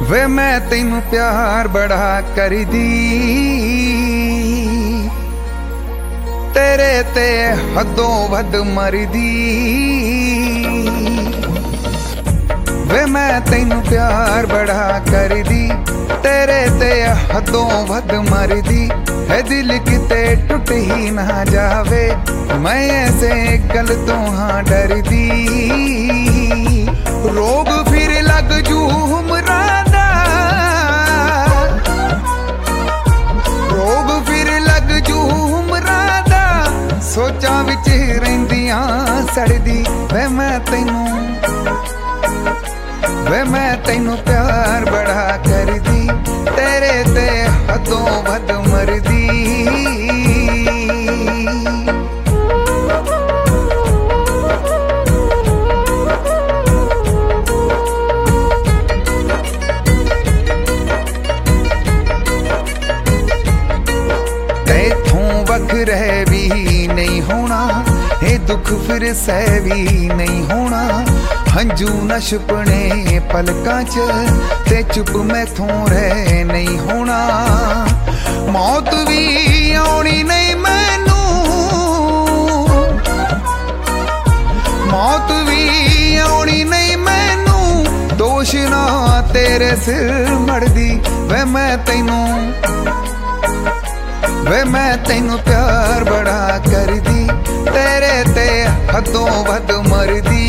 वे मैं तैनू प्यार बड़ा करदी, तेरे ते हदों वध मरदी। वे मैं तैनू प्यार बड़ा करदी, तेरे ते हदों वध मरदी। है दिल किते टुट ही ना जावे, मैं ऐसे गल तो हाँ डरदी। रोग फिर लग जू उमरां, रोग फिर लग जू उमरां। सोचा विच रहिंदियां सड़दी। वे मैं तैनू प्यार बड़ा करदी, तेरे ते हदों वध मरदी। तैथों वखरे भी नहीं होना, ये दुख फिर सह भी नहीं होना। हंजू न छुपने पलकां च, ते चुप मैथों रह नहीं होना। मौत भी आउणी नहीं मैनू, मौत भी आउणी नहीं मैनू। दोष ना तेरे सिर मड़दी। वे मैं तैनू प्यार बड़ा करदी, तेरे ते हदों वध मरदी।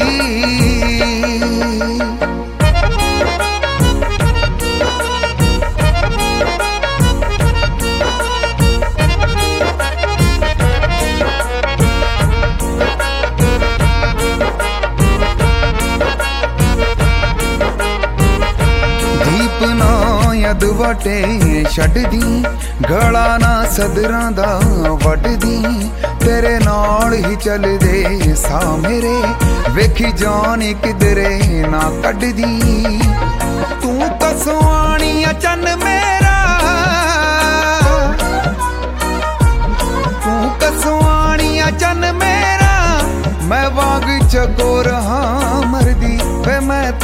दीप ना यद वटे छड्डी, गला ना सदरां दा वड्डी। तेरे नाल ही चलदे सा मेरे, वेखी जान किधरे ना कड्डी। तू कसवाणी चन मेरा, तू कसवाणी चन मेरा। मैं वाग चकोर हाँ मरदी। वे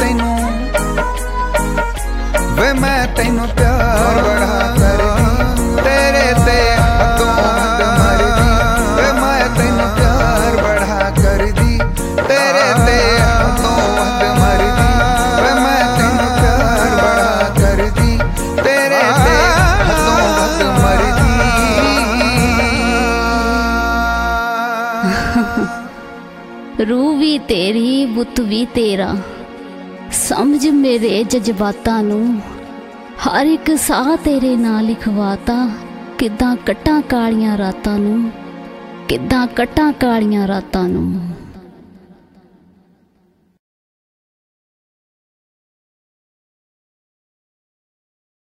मैं तैनू प्यार बड़ा करदी, तेरे ते हदों वध मरदी। वे मैं तैनू प्यार बड़ा करदी, तेरे ते हदों वध मरदी। वे मैं तैनू प्यार बड़ा करदी, तेरे ते हदों वध मरदी। रूह भी तेरी बुत भी तेरा, समझ मेरे जज्बातां नू। हर एक साह तेरे नाल लिखवाता, किद्दां कट्टां कालियां रातां नू, किद्दां कट्टां कालियां रातां नू।